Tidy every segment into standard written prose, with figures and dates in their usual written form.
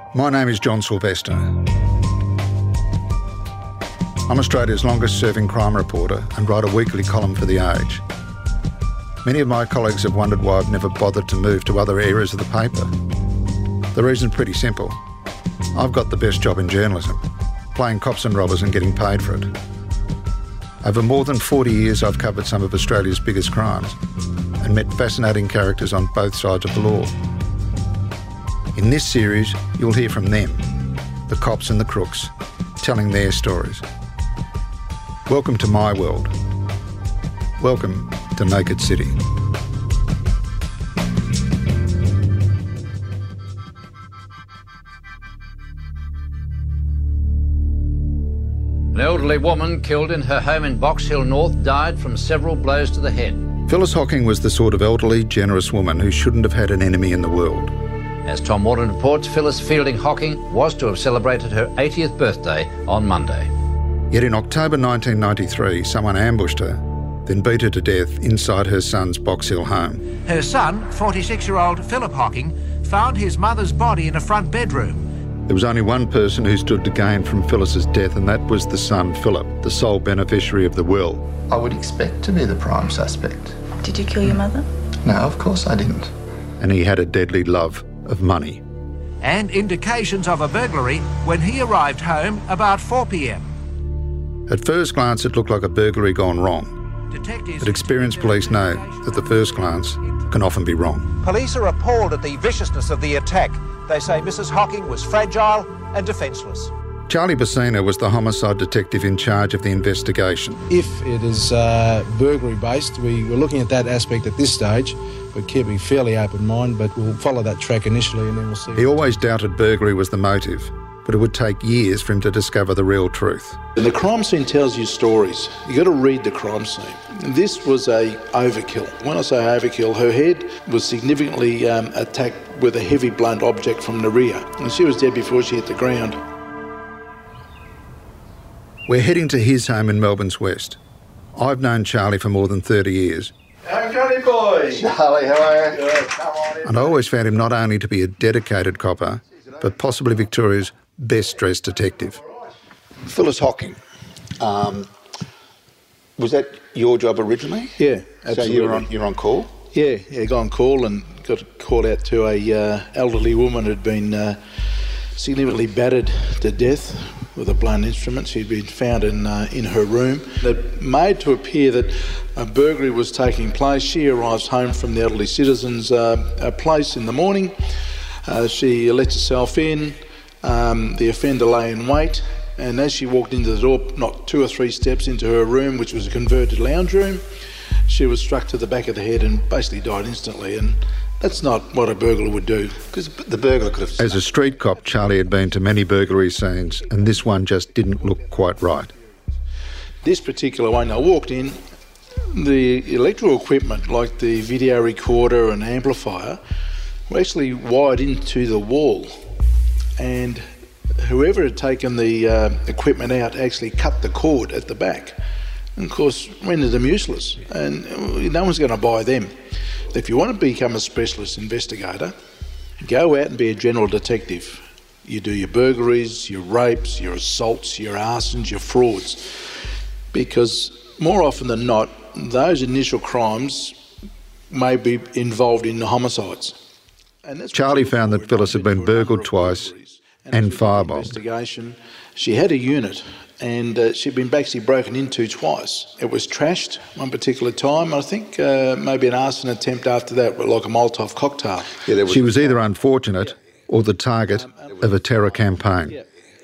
My name is John Sylvester. I'm Australia's longest serving crime reporter and write a weekly column for The Age. Many of my colleagues have wondered why I've never bothered to move to other areas of the paper. The reason's pretty simple. I've got the best job in journalism, playing cops and robbers and getting paid for it. Over more than 40 years I've covered some of Australia's biggest crimes and met fascinating characters on both sides of the law. In this series, you'll hear from them, the cops and the crooks, telling their stories. Welcome to my world. Welcome to Naked City. An elderly woman killed in her home in Box Hill North died from several blows to the head. Phyllis Hocking was the sort of elderly, generous woman who shouldn't have had an enemy in the world. As Tom Warden reports, Phyllis Fielding Hocking was to have celebrated her 80th birthday on Monday. Yet in October 1993, someone ambushed her, then beat her to death inside her son's Box Hill home. Her son, 46-year-old Philip Hocking, found his mother's body in a front bedroom. There was only one person who stood to gain from Phyllis's death, and that was the son, Philip, the sole beneficiary of the will. I would expect to be the prime suspect. Did you kill your mother? No, of course I didn't. And he had a deadly love of money. And indications of a burglary when he arrived home about 4 p.m. At first glance, it looked like a burglary gone wrong. Detectives But experienced police know that the first glance can often be wrong. Police are appalled at the viciousness of the attack. They say Mrs. Hocking was fragile and defenceless. Charlie Bassina was the homicide detective in charge of the investigation. If it is burglary based, we were looking at that aspect at this stage, but keeping fairly open mind, but we'll follow that track initially and then we'll see. He always doubted burglary was the motive, but it would take years for him to discover the real truth. And the crime scene tells you stories. You've got to read the crime scene. This was a overkill. When I say overkill, her head was significantly attacked with a heavy blunt object from the rear, and she was dead before she hit the ground. We're heading to his home in Melbourne's West. I've known Charlie for more than 30 years. How Johnny boy? Charlie, how are you? Good. Come on in. And I always found him not only to be a dedicated copper, but possibly Victoria's best-dressed detective. Phyllis Hocking, was that your job originally? Yeah, absolutely. So you're on call? Yeah, got on call and got called out to a elderly woman who'd been significantly battered to death with a blunt instrument. She'd been found in her room. It made to appear that a burglary was taking place. She arrives home from the elderly citizen's place in the morning. She lets herself in. The offender lay in wait, and as she walked into the door, not 2 or 3 steps into her room, which was a converted lounge room, she was struck to the back of the head and basically died instantly. And that's not what a burglar would do. Because the burglar could have... As a street cop, Charlie had been to many burglary scenes, and this one just didn't look quite right. This particular one, I walked in, the electrical equipment, like the video recorder and amplifier, were actually wired into the wall. And whoever had taken the equipment out actually cut the cord at the back. And of course, rendered them useless. And no one's going to buy them. If you want to become a specialist investigator, go out and be a general detective. You do your burglaries, your rapes, your assaults, your arsons, your frauds. Because more often than not, those initial crimes may be involved in the homicides. Charlie found that Phyllis had been burgled twice and firebombed. She had a unit and she'd been basically broken into twice. It was trashed one particular time. I think maybe an arson attempt after that, like a Molotov cocktail. She was either unfortunate or the target of a terror campaign.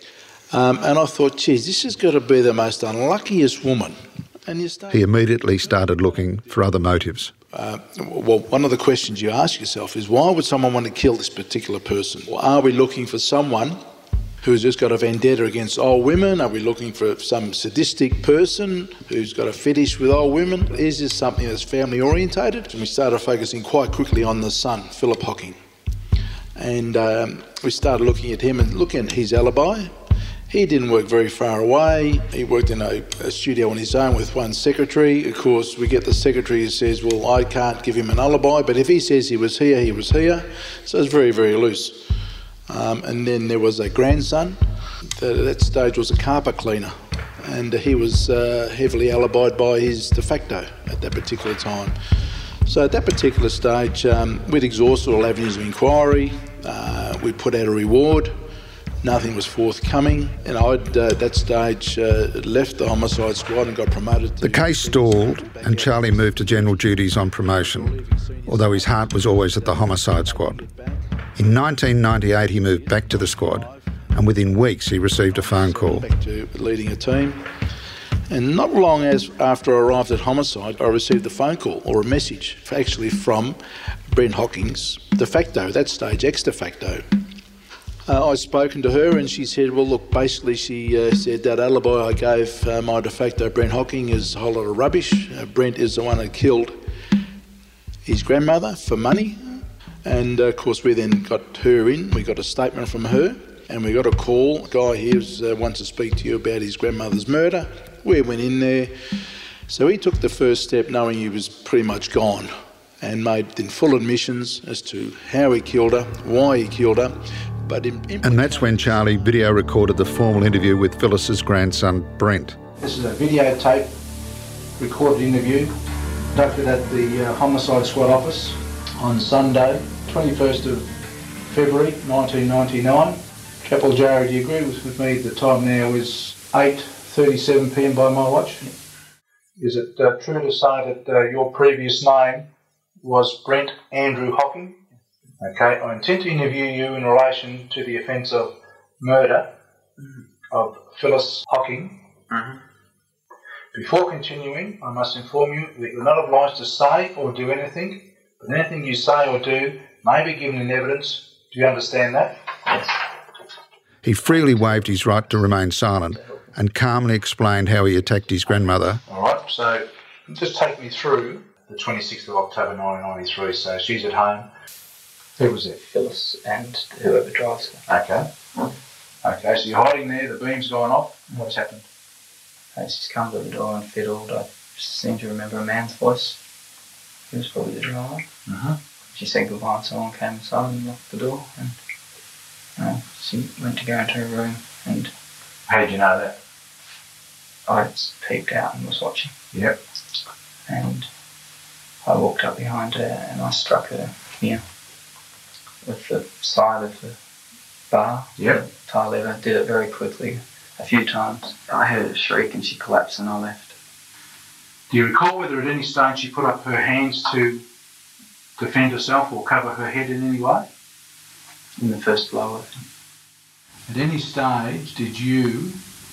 And I thought, geez, this has got to be the most unluckiest woman. And he immediately started looking for other motives. Well, one of the questions you ask yourself is, why would someone want to kill this particular person? Or are we looking for someone who's just got a vendetta against old women? Are we looking for some sadistic person who's got a fetish with old women? Is this something that's family orientated? And we started focusing quite quickly on the son, Philip Hocking. And we started looking at him and looking at his alibi. He didn't work very far away. He worked in a studio on his own with one secretary. Of course, we get the secretary who says, well, I can't give him an alibi, but if he says he was here, he was here. So it's very, very loose. And then there was a grandson that at that stage was a carpet cleaner, and he was heavily alibied by his de facto at that particular time. So at that particular stage, we'd exhausted all avenues of inquiry. We put out a reward. Nothing was forthcoming, and I'd at that stage left the homicide squad and got promoted. The case stalled and Charlie moved to general duties on promotion, although his heart was always at the homicide squad. In 1998 he moved back to the squad, and within weeks he received a phone call. Back to leading a team. And not long after I arrived at homicide, I received a phone call or a message, actually from Brent Hocking's de facto, at that stage ex-de facto. I'd spoken to her and she said, well, look, basically she said that alibi I gave my de facto Brent Hocking is a whole lot of rubbish. Brent is the one who killed his grandmother for money. And of course we then got her in, we got a statement from her, and we got a call. A guy here wants to speak to you about his grandmother's murder. We went in there. So he took the first step knowing he was pretty much gone, and made then full admissions as to how he killed her, why he killed her. And that's when Charlie video recorded the formal interview with Phyllis's grandson, Brent. This is a videotape recorded interview conducted at the Homicide Squad office on Sunday, 21st of February 1999. Chapel Jarrah, do you agree with me? The time now is 8:37 p.m. by my watch. Is it true to say that your previous name was Brent Andrew Hocking? Okay, I intend to interview you in relation to the offence of murder of Phyllis Hocking. Mm-hmm. Before continuing, I must inform you that you're not obliged to say or do anything, but anything you say or do may be given in evidence. Do you understand that? Yes. He freely waived his right to remain silent and calmly explained how he attacked his grandmother. All right, so just take me through the 26th of October 1993. So she's at home. Who was there? Phyllis and whoever drives her. Okay. Okay, so you're hiding there, the beam's gone off. What's happened? She's come to the door and fiddled. I seem to remember a man's voice. He was probably the driver. Uh-huh. She said goodbye and someone came inside and locked the door. And she went to go into her room. And how did you know that? I peeped out and was watching. Yep. And I walked up behind her and I struck her here with the side of the bar. Yep. The tie lever. Did it very quickly, a few times. I heard a shriek and she collapsed and I left. Do you recall whether at any stage she put up her hands to defend herself or cover her head in any way? In the first blow, I think. At any stage did you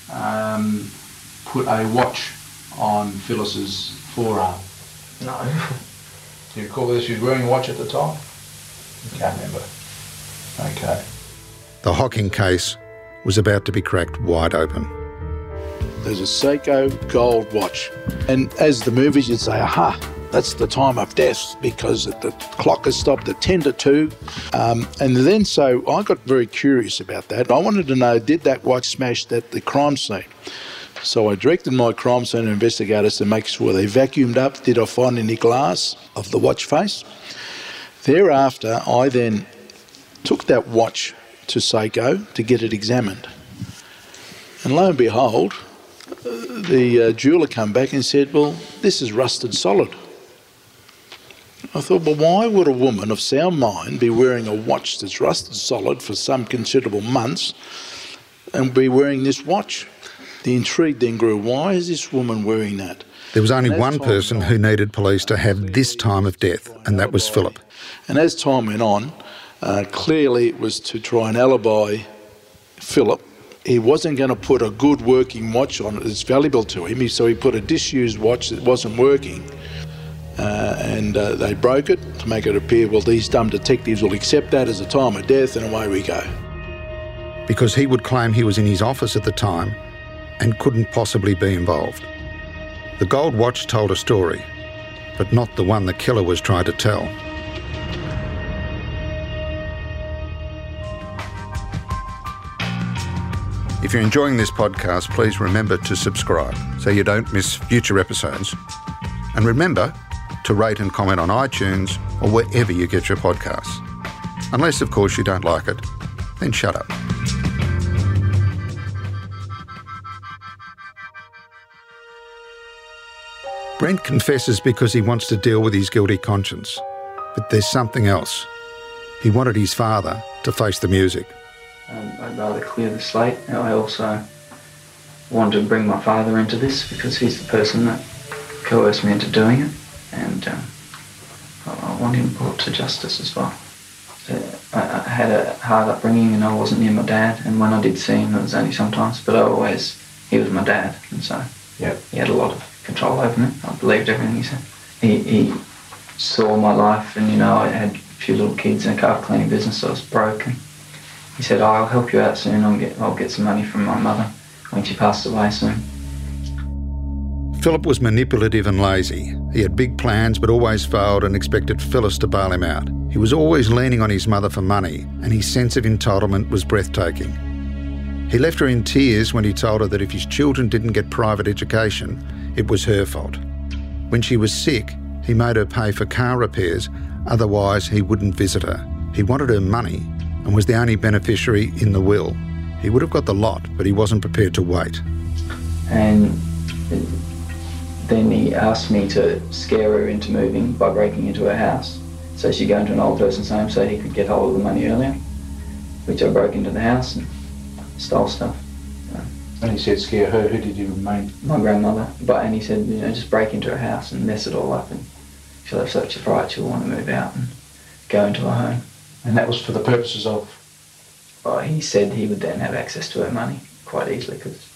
put a watch on Phyllis's forearm? No. Do you recall whether she was wearing a watch at the time? You can't remember. Okay. The Hocking case was about to be cracked wide open. There's a Seiko gold watch. And as the movies, you'd say, aha, that's the time of death because the clock has stopped at 10 to 2. And then so I got very curious about that. I wanted to know, did that watch smash at the crime scene? So I directed my crime scene investigators to make sure they vacuumed up. Did I find any glass of the watch face? Thereafter, I then took that watch to Seiko to get it examined. And lo and behold, the jeweller came back and said, well, this is rusted solid. I thought, well, why would a woman of sound mind be wearing a watch that's rusted solid for some considerable months and be wearing this watch? The intrigue then grew. Why is this woman wearing that? There was only one person who needed police to have this time of death, and that was Phillip. And as time went on, clearly it was to try and alibi Phillip. He wasn't going to put a good working watch on it that's valuable to him, so he put a disused watch that wasn't working. And they broke it to make it appear, well, these dumb detectives will accept that as a time of death, and away we go. Because he would claim he was in his office at the time and couldn't possibly be involved. The gold watch told a story, but not the one the killer was trying to tell. If you're enjoying this podcast, please remember to subscribe so you don't miss future episodes. And remember to rate and comment on iTunes or wherever you get your podcasts. Unless, of course, you don't like it, then shut up. Brent confesses because he wants to deal with his guilty conscience. But there's something else. He wanted his father to face the music. I'd rather clear the slate. I also wanted to bring my father into this because he's the person that coerced me into doing it, and I want him brought to justice as well. I had a hard upbringing and I wasn't near my dad, and when I did see him it was only sometimes, but he was my dad, and so he had a lot of control over me. I believed everything he said. He saw my life, and I had a few little kids and a car cleaning business, so I was broke, and he said, I'll help you out soon, I'll get some money from my mother when she passed away soon. Philip was manipulative and lazy. He had big plans but always failed and expected Phyllis to bail him out. He was always leaning on his mother for money, and his sense of entitlement was breathtaking. He left her in tears when he told her that if his children didn't get private education, it was her fault. When she was sick, he made her pay for car repairs, otherwise he wouldn't visit her. He wanted her money and was the only beneficiary in the will. He would have got the lot, but he wasn't prepared to wait. And then he asked me to scare her into moving by breaking into her house, so she'd go into an old person's home so he could get hold of the money earlier, which I broke into the house and stole stuff. When he said scare her, who did you mean? My grandmother. And he said, just break into her house and mess it all up, and she'll have such a fright she'll want to move out and go into a home. And that was for the purposes of? He said he would then have access to her money quite easily.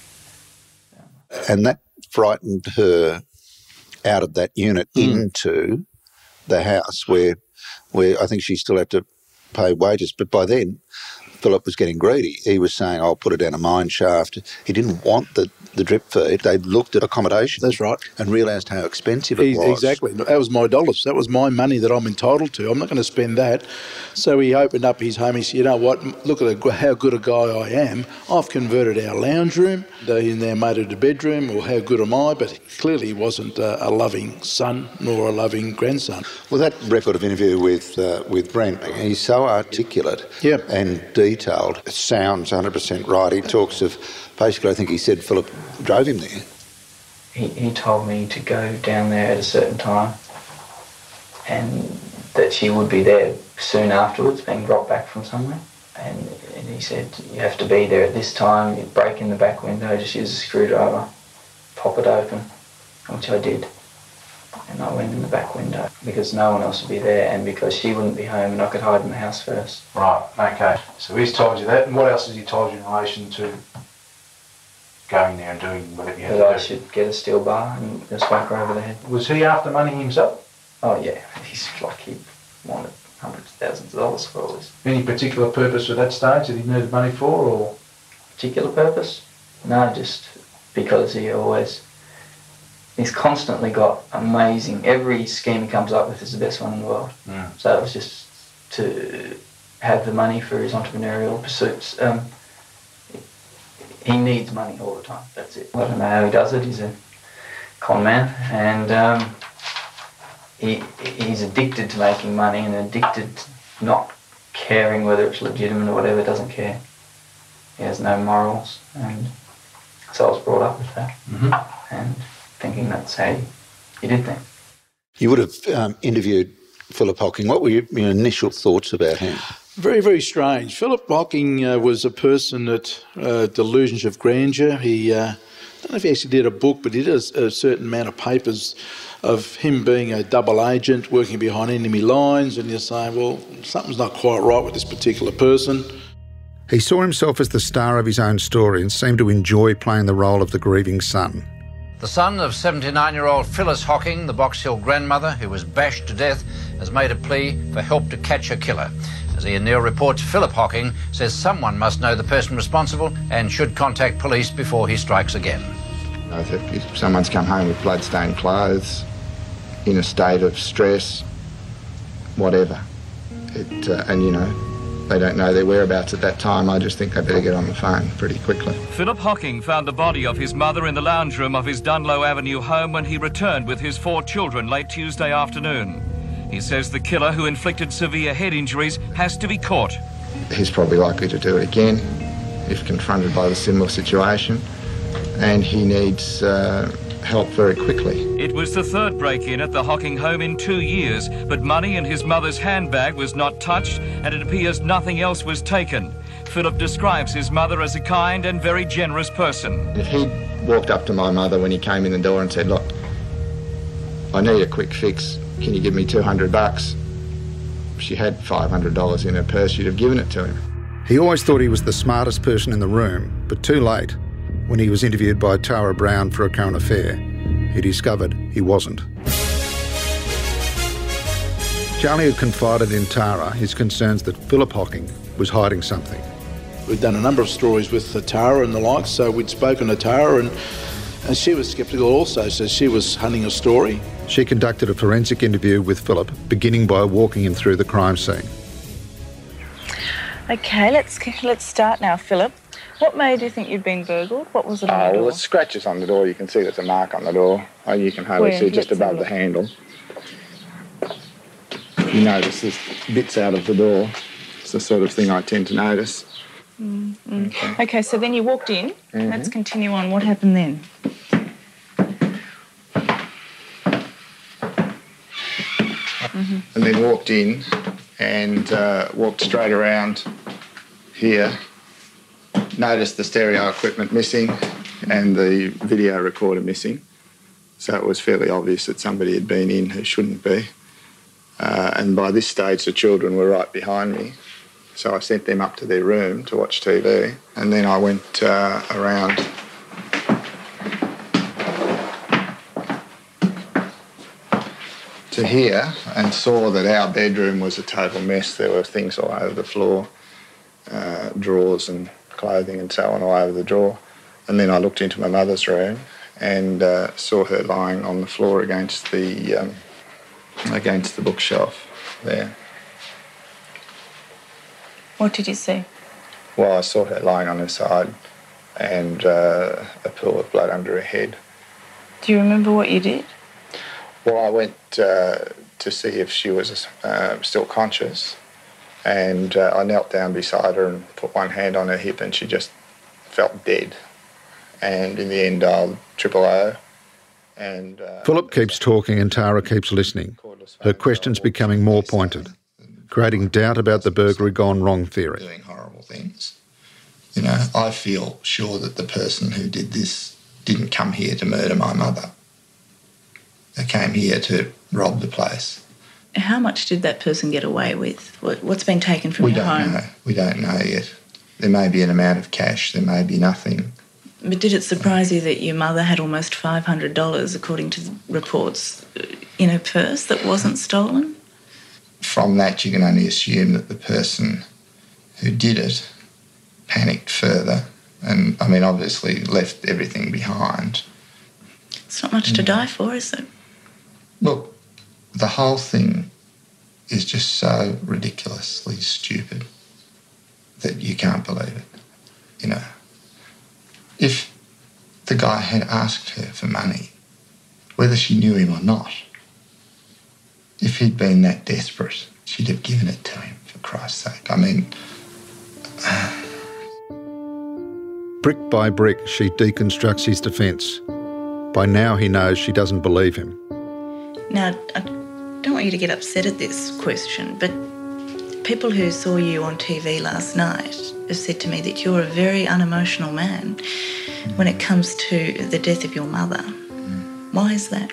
And that frightened her out of that unit into the house where I think she still had to pay wages. But by then, Philip was getting greedy. He was saying, I'll put her down a mine shaft. He didn't want the drip feed. They looked at accommodation. That's right. And realised how expensive it was. Exactly. That was my dollars. That was my money that I'm entitled to. I'm not going to spend that. So he opened up his home. He said, you know what, look at how good a guy I am. I've converted our lounge room. He now made it a bedroom, or how good am I? But clearly he wasn't a loving son nor a loving grandson. Well, that record of interview with Brent, he's so articulate and detailed. It sounds 100% right. He talks of, basically, I think he said Philip drove him there. He told me to go down there at a certain time, and that she would be there soon afterwards, being brought back from somewhere. And he said, you have to be there at this time, you break in the back window, just use a screwdriver, pop it open, which I did. And I went in the back window because no one else would be there, and because she wouldn't be home and I could hide in the house first. Right, okay. So he's told you that, and what else has he told you in relation to going there and doing whatever you had to do? That I should get a steel bar and just whack her over the head. Was he after money himself? Oh yeah, he's like he wanted hundreds of thousands of dollars for all this. Any particular purpose at that stage that he needed money for, or? Particular purpose? No, just because he's constantly got amazing, every scheme he comes up with is the best one in the world. So it was just to have the money for his entrepreneurial pursuits. He needs money all the time, that's it. I don't know how he does it, he's a con man, and he's addicted to making money and addicted to not caring whether it's legitimate or whatever, doesn't care. He has no morals, and so I was brought up with that, and thinking that's how you did things. You would have interviewed Philip Hocking. What were your initial thoughts about him? Very, very strange. Philip Hocking was a person that delusions of grandeur. He, I don't know if he actually did a book, but he did a certain amount of papers of him being a double agent, working behind enemy lines, and you're saying, well, something's not quite right with this particular person. He saw himself as the star of his own story and seemed to enjoy playing the role of the grieving son. The son of 79-year-old Phyllis Hocking, the Box Hill grandmother who was bashed to death, has made a plea for help to catch her killer. As Ian Neil reports, Philip Hocking says someone must know the person responsible and should contact police before he strikes again. If someone's come home with blood-stained clothes, in a state of stress, whatever, they don't know their whereabouts at that time, I just think they better get on the phone pretty quickly. Philip Hocking found the body of his mother in the lounge room of his Dunlow Avenue home when he returned with his 4 children late Tuesday afternoon. He says the killer, who inflicted severe head injuries, has to be caught. He's probably likely to do it again if confronted by the similar situation, and he needs help very quickly. It was the third break-in at the Hocking home in 2 years, but money in his mother's handbag was not touched, and it appears nothing else was taken. Philip describes his mother as a kind and very generous person. If he'd walked up to my mother when he came in the door and said, "Look, I need a quick fix, can you give me $200? If she had $500 in her purse, she'd have given it to him. He always thought he was the smartest person in the room, but too late, when he was interviewed by Tara Brown for A Current Affair, he discovered he wasn't. Charlie had confided in Tara his concerns that Philip Hocking was hiding something. We've done a number of stories with Tara and the like, so we'd spoken to Tara and she was sceptical also, so she was hunting a story. She conducted a forensic interview with Philip, beginning by walking him through the crime scene. Okay, let's start now, Philip. What made you think you'd been burgled? What was it on the door? Well, there's scratches on the door. You can see there's a mark on the door. Oh, you can hardly see just above the handle. You notice there's bits out of the door. It's the sort of thing I tend to notice. Okay, so then you walked in. Let's continue on. What happened then? And then walked in and walked straight around here. Noticed the stereo equipment missing and the video recorder missing. So it was fairly obvious that somebody had been in who shouldn't be. And by this stage, the children were right behind me. So I sent them up to their room to watch TV. And then I went around to here and saw that our bedroom was a total mess. There were things all over the floor, drawers and clothing and so on all over the drawer. And then I looked into my mother's room and saw her lying on the floor against the bookshelf there. What did you see? Well, I saw her lying on her side and a pool of blood under her head. Do you remember what you did? Well, I went to see if she was still conscious, and I knelt down beside her and put one hand on her hip, and she just felt dead. And in the end, dialed 000. And Philip keeps talking and Tara keeps listening, her questions becoming more pointed, creating doubt about the burglary gone wrong theory. Doing horrible things. You know, I feel sure that the person who did this didn't come here to murder my mother. They came here to rob the place. How much did that person get away with? What's been taken from your home? We don't know yet. There may be an amount of cash, there may be nothing. But did it surprise you that your mother had almost $500, according to the reports, in her purse that wasn't stolen? From that, you can only assume that the person who did it panicked further and, I mean, obviously left everything behind. It's not much to die for, is it? Look, the whole thing is just so ridiculously stupid that you can't believe it, you know. If the guy had asked her for money, whether she knew him or not, if he'd been that desperate, she'd have given it to him, for Christ's sake. I mean... Brick by brick, she deconstructs his defence. By now he knows she doesn't believe him. Now, I don't want you to get upset at this question, but people who saw you on TV last night have said to me that you're a very unemotional man when it comes to the death of your mother. Why is that?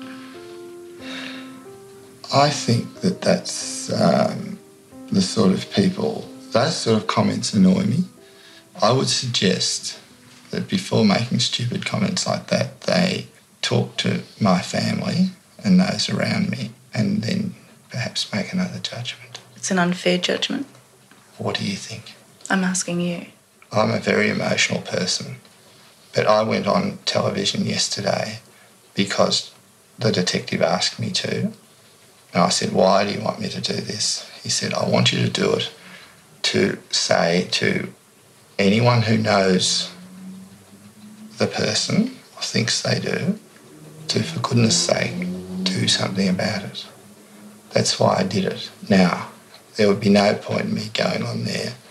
I think that that's the sort of people, those sort of comments annoy me. I would suggest that before making stupid comments like that, they talk to my family and those around me and then perhaps make another judgment. It's an unfair judgment. What do you think? I'm asking you. I'm a very emotional person, but I went on television yesterday because the detective asked me to. And I said, why do you want me to do this? He said, I want you to do it to say to anyone who knows the person or thinks they do, to, for goodness sake, do something about it. That's why I did it. Now, there would be no point in me going on there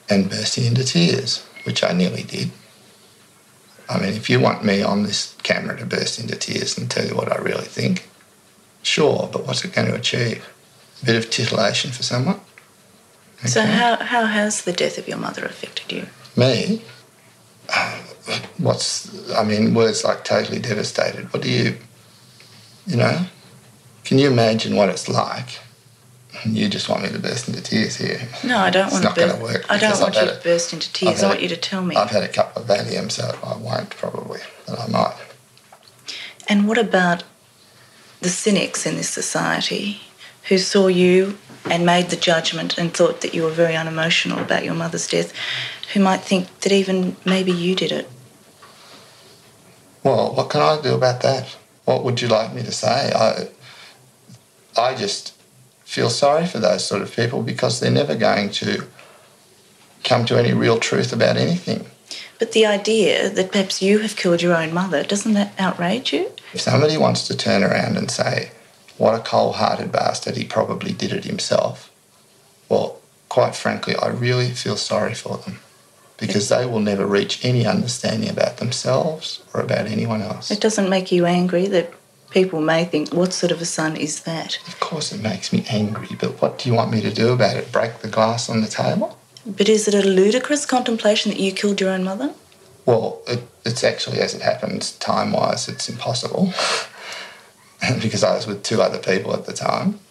and bursting into tears, which I nearly did. I mean, if you want me on this camera to burst into tears and tell you what I really think, sure, but what's it going to achieve? A bit of titillation for someone? Okay. So how has the death of your mother affected you? Me? Words like totally devastated. What do you know? Can you imagine what it's like? You just want me to burst into tears here. No, I don't want to burst. It's not going to work. I don't want you to burst into tears. I want you to tell me. I've had a couple of Valium, so I won't probably, but I might. And what about the cynics in this society who saw you and made the judgment and thought that you were very unemotional about your mother's death, who might think that even maybe you did it? Well, what can I do about that? What would you like me to say? I just feel sorry for those sort of people because they're never going to come to any real truth about anything. But the idea that perhaps you have killed your own mother, doesn't that outrage you? If somebody wants to turn around and say, what a cold-hearted bastard, he probably did it himself, well, quite frankly, I really feel sorry for them because they will never reach any understanding about themselves or about anyone else. It doesn't make you angry that people may think, what sort of a son is that? Of course it makes me angry, but what do you want me to do about it? Break the glass on the table? But is it a ludicrous contemplation that you killed your own mother? Well, it's actually, as it happens, time-wise, it's impossible because I was with two other people at the time.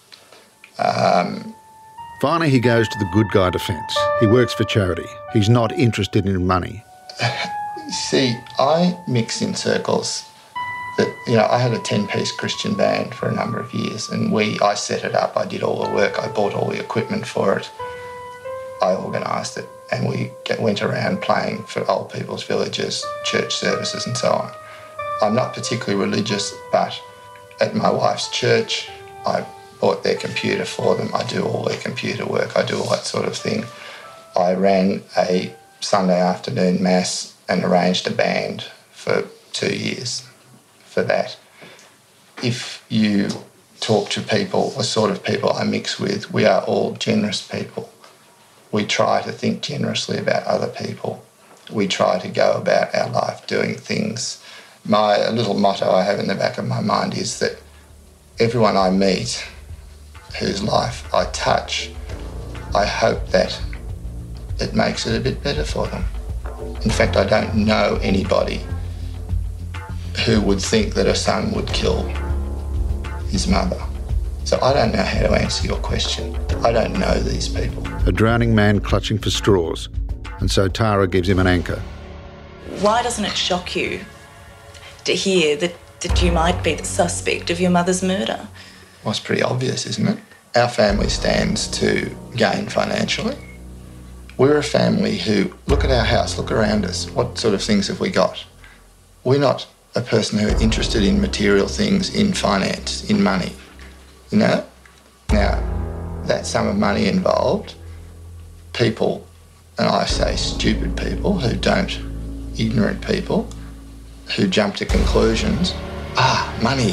Finally, he goes to the good guy defence. He works for charity. He's not interested in money. See, I mix in circles that, I had a 10-piece Christian band for a number of years and I set it up, I did all the work, I bought all the equipment for it, I organised it, and we went around playing for old people's villages, church services and so on. I'm not particularly religious, but at my wife's church, I bought their computer for them, I do all their computer work, I do all that sort of thing. I ran a Sunday afternoon mass and arranged a band for 2 years for that. If you talk to people, the sort of people I mix with, we are all generous people. We try to think generously about other people. We try to go about our life doing things. My little motto I have in the back of my mind is that everyone I meet whose life I touch, I hope that it makes it a bit better for them. In fact, I don't know anybody who would think that a son would kill his mother. So I don't know how to answer your question. I don't know these people. A drowning man clutching for straws, and so Tara gives him an anchor. Why doesn't it shock you to hear that you might be the suspect of your mother's murder? Well, it's pretty obvious, isn't it? Our family stands to gain financially. We're a family who, look at our house, look around us. What sort of things have we got? We're not a person who are interested in material things, in finance, in money, Now, that sum of money involved, people, and I say stupid people ignorant people, who jump to conclusions, money,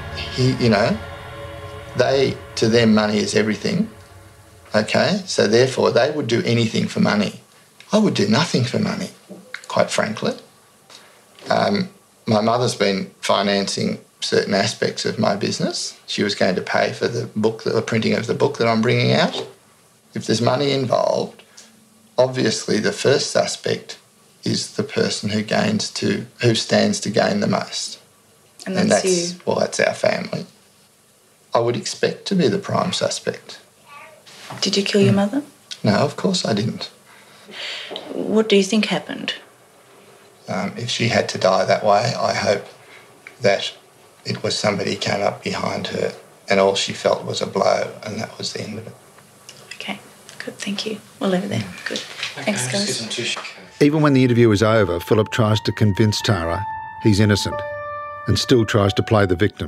to them money is everything, okay? So therefore they would do anything for money. I would do nothing for money, quite frankly. My mother's been financing certain aspects of my business. She was going to pay for the printing of the book that I'm bringing out. If there's money involved, obviously the first suspect is the person who stands to gain the most. And that's you. Well, that's our family. I would expect to be the prime suspect. Did you kill your mother? No, of course I didn't. What do you think happened? If she had to die that way, I hope that it was somebody came up behind her and all she felt was a blow and that was the end of it. Okay, good, thank you. We'll leave it there. Good. Okay, thanks, guys. Even when the interview is over, Philip tries to convince Tara he's innocent and still tries to play the victim.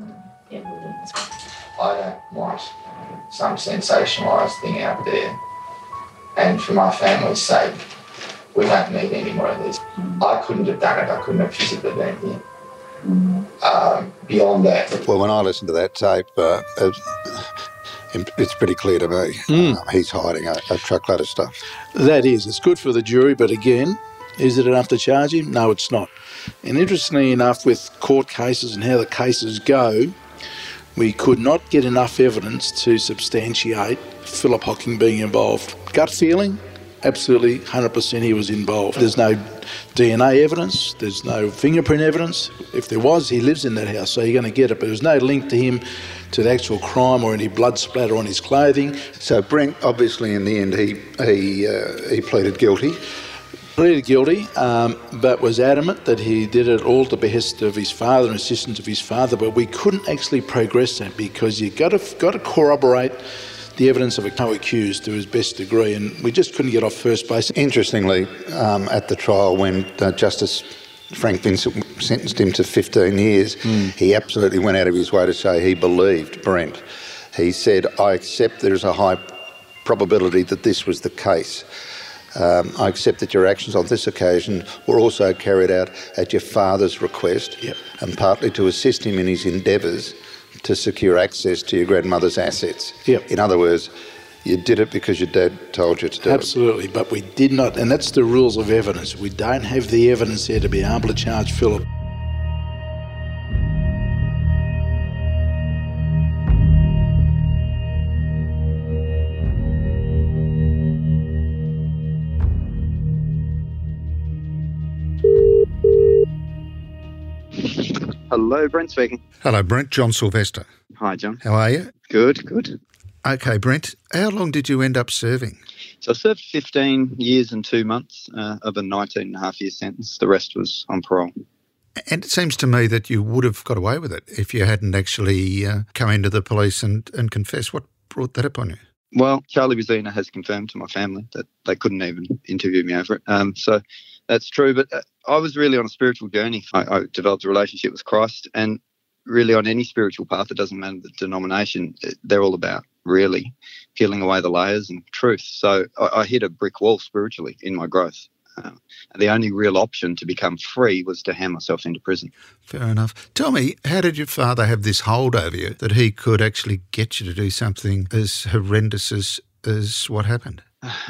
I don't want some sensationalised thing out there, and for my family's sake, we don't need any more of this. I couldn't have done it. I couldn't have physically been here. Beyond that. Well, when I listened to that tape, it's pretty clear to me. He's hiding a truckload of stuff. That is. It's good for the jury, but again, is it enough to charge him? No, it's not. And interestingly enough, with court cases and how the cases go, we could not get enough evidence to substantiate Philip Hocking being involved. Gut feeling? Absolutely 100% he was involved. There's no DNA evidence, there's no fingerprint evidence. If there was, he lives in that house, so you're going to get it. But there's no link to him to the actual crime or any blood splatter on his clothing. So Brent, obviously in the end, he pleaded guilty. Pleaded guilty, but was adamant that he did it all at the behest of his father and assistance of his father. But we couldn't actually progress that because you've got to corroborate the evidence of a co-accused to his best degree, and we just couldn't get off first base. Interestingly, at the trial when Justice Frank Vincent sentenced him to 15 years, he absolutely went out of his way to say he believed Brent. He said, I accept there is a high probability that this was the case. I accept that your actions on this occasion were also carried out at your father's request and partly to assist him in his endeavours to secure access to your grandmother's assets. In other words, you did it because your dad told you to do it. Absolutely, but we did not, and that's the rules of evidence. We don't have the evidence there to be able to charge Philip. Hello, Brent speaking. Hello, Brent. John Sylvester. Hi, John. How are you? Good. Okay, Brent. How long did you end up serving? So I served 15 years and 2 months of a 19.5-year sentence. The rest was on parole. And it seems to me that you would have got away with it if you hadn't actually come into the police and confessed. What brought that upon you? Well, Charlie Vizina has confirmed to my family that they couldn't even interview me over it. So that's true. But I was really on a spiritual journey. I developed a relationship with Christ, and really on any spiritual path, it doesn't matter the denomination, they're all about really peeling away the layers and truth. So I hit a brick wall spiritually in my growth. The only real option to become free was to hand myself into prison. Fair enough. Tell me, how did your father have this hold over you that he could actually get you to do something as horrendous as what happened?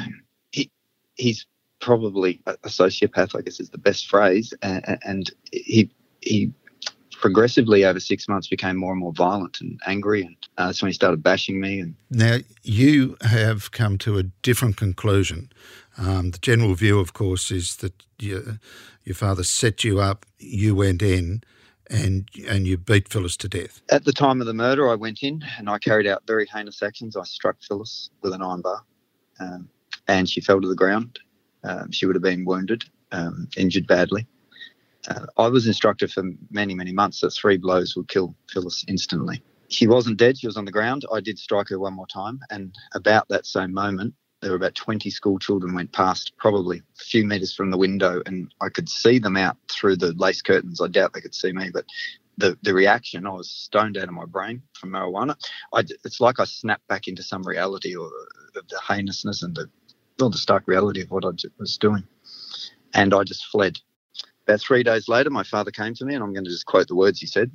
He's probably a sociopath, I guess is the best phrase, and he progressively over 6 months became more and more violent and angry, and that's when he started bashing me. And now, you have come to a different conclusion. The general view, of course, is that your father set you up, you went in, and you beat Phyllis to death. At the time of the murder, I went in and I carried out very heinous actions. I struck Phyllis with an iron bar, and she fell to the ground. She would have been wounded, injured badly. I was instructed for many, many months that 3 blows would kill Phyllis instantly. She wasn't dead. She was on the ground. I did strike her one more time, and about that same moment, there were about 20 school children went past, probably a few metres from the window, and I could see them out through the lace curtains. I doubt they could see me, but the reaction, I was stoned out of my brain from marijuana. It's like I snapped back into some reality or the heinousness and the stark reality of what I was doing. And I just fled. About 3 days later, my father came to me, and I'm going to just quote the words he said.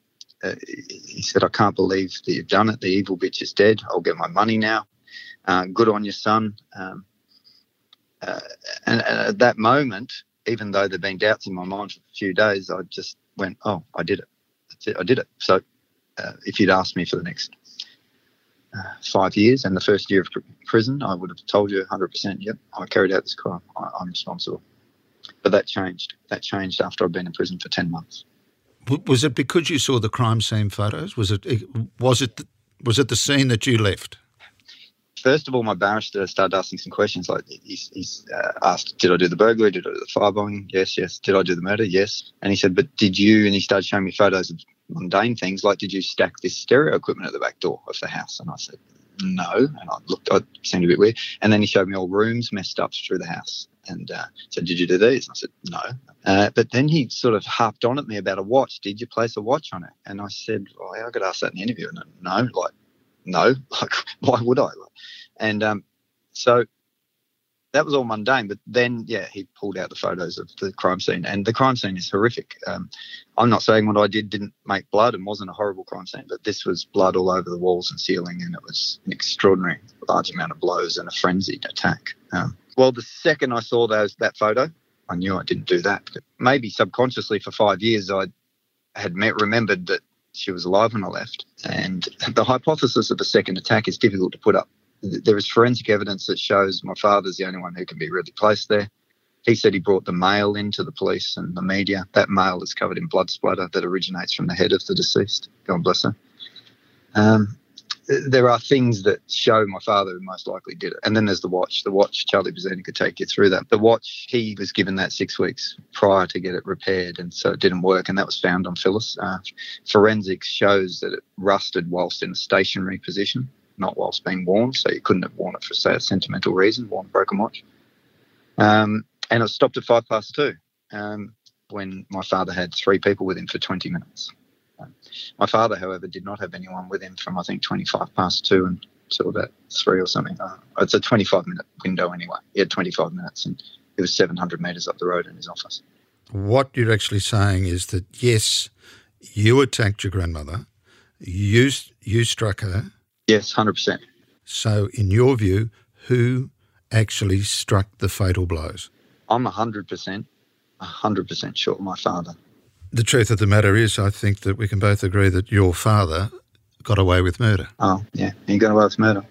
He said, I can't believe that you've done it. The evil bitch is dead. I'll get my money now. Good on your son. And at that moment, even though there'd been doubts in my mind for a few days, I just went, oh, I did it. That's it. I did it. So if you'd asked me for the next 5 years and the first year of prison, I would have told you 100%, yep, I carried out this crime. I'm responsible. But that changed. That changed after I'd been in prison for 10 months. Was it because you saw the crime scene photos? Was it the scene that you left? First of all, my barrister started asking some questions. Like he's asked, did I do the burglary? Did I do the firebombing? Yes. Did I do the murder? Yes. And he said, but did you? And he started showing me photos of mundane things, like did you stack this stereo equipment at the back door of the house? And I said, no. And I seemed a bit weird. And then he showed me all rooms messed up through the house. And said, did you do these? And I said, no. But then he sort of harped on at me about a watch. Did you place a watch on it? And I said, oh, I got asked that in the interview. And no, why would I? And so that was all mundane. But then, yeah, he pulled out the photos of the crime scene, and the crime scene is horrific. I'm not saying what I did didn't make blood and wasn't a horrible crime scene, but this was blood all over the walls and ceiling, and it was an extraordinary large amount of blows and a frenzied attack. Well, the second I saw that photo, I knew I didn't do that. Maybe subconsciously for 5 years I had remembered that she was alive when I left. And the hypothesis of a second attack is difficult to put up. There is forensic evidence that shows my father's the only one who can be really placed there. He said he brought the mail into the police and the media. That mail is covered in blood splatter that originates from the head of the deceased. God bless her. There are things that show my father who most likely did it. And then there's the watch. The watch, Charlie Bozzini could take you through that. The watch, he was given that 6 weeks prior to get it repaired, and so it didn't work, and that was found on Phyllis. Forensics shows that it rusted whilst in a stationary position, not whilst being worn, so you couldn't have worn it for, say, a sentimental reason, worn a broken watch. And it was stopped at 2:05 when my father had 3 people with him for 20 minutes. My father, however, did not have anyone with him from, I think, 2:25 until about 3 or something. It's a 25-minute window anyway. He had 25 minutes and he was 700 metres up the road in his office. What you're actually saying is that, yes, you attacked your grandmother, you struck her. Yes, 100%. So in your view, who actually struck the fatal blows? I'm 100% sure my father. The truth of the matter is, I think that we can both agree that your father got away with murder. Oh, yeah, he got away with murder.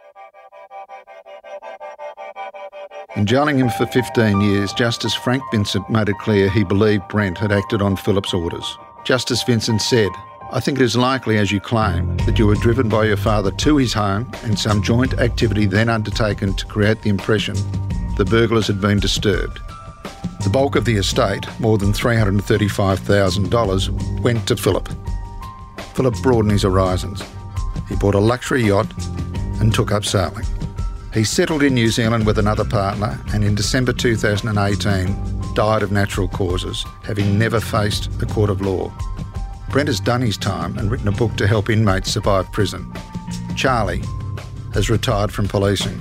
In jailing him for 15 years, Justice Frank Vincent made it clear he believed Brent had acted on Philip's orders. Justice Vincent said, "I think it is likely, as you claim, that you were driven by your father to his home and some joint activity then undertaken to create the impression the burglars had been disturbed. The bulk of the estate, more than $335,000, went to Philip. Philip broadened his horizons. He bought a luxury yacht and took up sailing. He settled in New Zealand with another partner and in December 2018 died of natural causes, having never faced a court of law. Brent has done his time and written a book to help inmates survive prison. Charlie has retired from policing."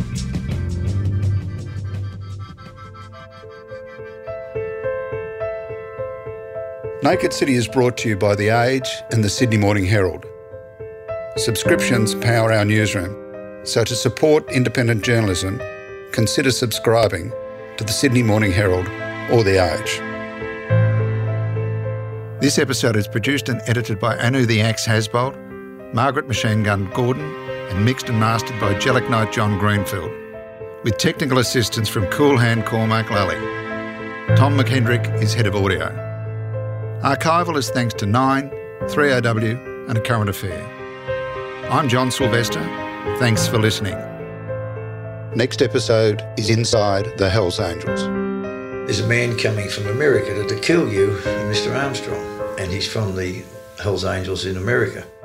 Naked City is brought to you by The Age and the Sydney Morning Herald. Subscriptions power our newsroom, so to support independent journalism, consider subscribing to the Sydney Morning Herald or The Age. This episode is produced and edited by Anu the Axe Hasbold, Margaret Machine Gun Gordon, and mixed and mastered by Jellic Knight John Greenfield, with technical assistance from Cool Hand Cormac Lally. Tom McKendrick is head of audio. Archival is thanks to Nine, 3AW and A Current Affair. I'm John Sylvester. Thanks for listening. Next episode is Inside the Hells Angels. There's a man coming from America to kill you, Mr. Armstrong, and he's from the Hells Angels in America.